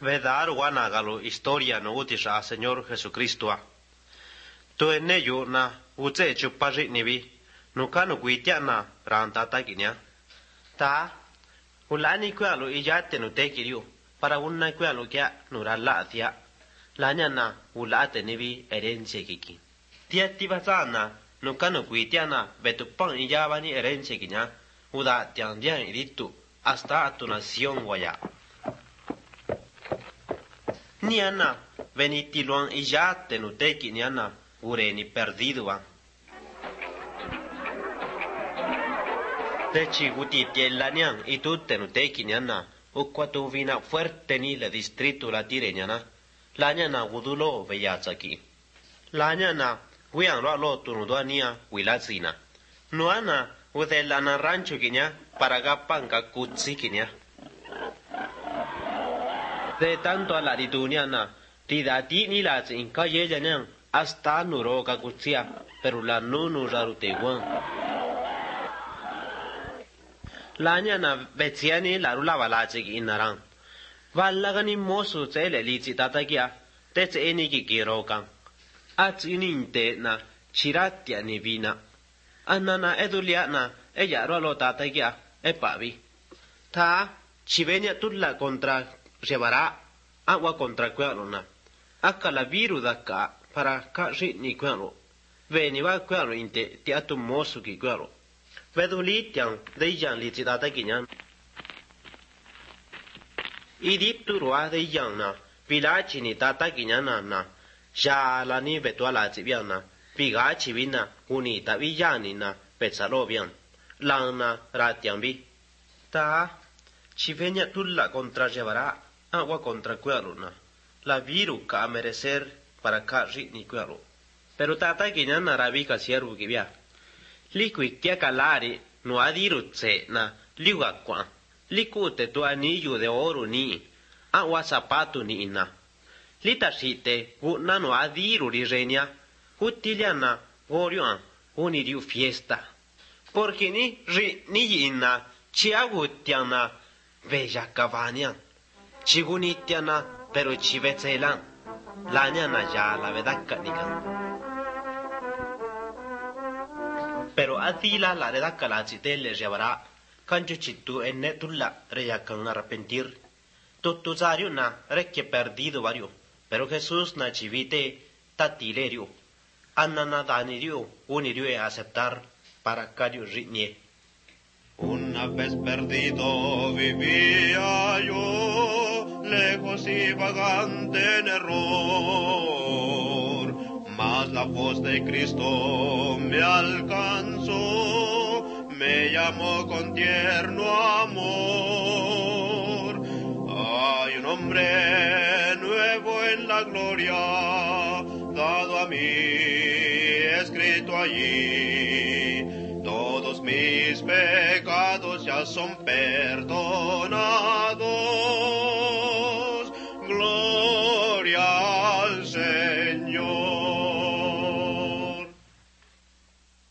Vedar wanagalu historia no utisha Señor Jesucristo. Tu en ello na uche chupaji nibi, nukanu kuitia na rantata kinya. Ta, ulani kualu iyate no tekiriu, para una kualu kia nurala atia. Lanya na ulate nibi herencia kiki. Tia tibazana, nukanu kuitia na betupang iyabani herencia kinya, uda tiandian iritu, hasta a tu nación guaya. Niana, venitiluan iyate no teki niana, ureni perdidoa. Techi guti tielanian y tutte no teki niana, ukwatu vina fuerte ni le distrito la tire niana, la niana gudulo veyatsaki. La niana, wian lo tunudoania, wilazina. Nuana, udelana rancho kinya, para gapanka kutsi kinya. De tanto a la rituniana, tidati ni la inca yellanan, hasta nuro kakutsia, pero la nunu raruteguan. La ñana betsiani la rula balachik inaran. Valagani mosu tsele lichi tatakia, tets eniki kirokan. Ats ininte na chiratia ni vina. Anana eduliana, ella rolo tatakia, epavi. Ta, chivenia tulla contra llevará agua contra cuerona. Acá la virudaka para casi ni cuero. Veniva cuero inte teatu mosu ki cuero. Vedulitian de yan litidata guinan. Idip turua de yana, vilachi ni tata guinana na. Ya la ni vetuala tibiana, vigachi vina, unita villanina, pezalobian. Lana ratiambi. Ta, chivenia tulla contra llevará agua contra cuerona. La viruca a merecer para casi ni cuero. Pero tata guinana rabica siervo que via. Liqui kia calari no adirutse na liuakwa. Licute tu anillo de oro ni. Agua zapato ni ina. Litashite guna no adiru rirenia. Utiliana gorioan uniriu fiesta. Porque ni ina chiagutiana veja cavanian. Chigunitiana pero chivetzelan. Lañana ya la vedaca nican. Pero atila la redaca la le llevará. Cancho chitu en netulla reyacan arrepentir. Tutuzario na reque perdido vario. Pero Jesús na chivite tatilerio. Anana danirio unirio a aceptar para cario riñe. Una vez perdido vivía yo, lejos y vagante en error, mas la voz de Cristo me alcanzó, me llamó con tierno amor. Hay un hombre nuevo en la gloria, dado a mí, escrito allí. Todos mis pecados ya son perdonados.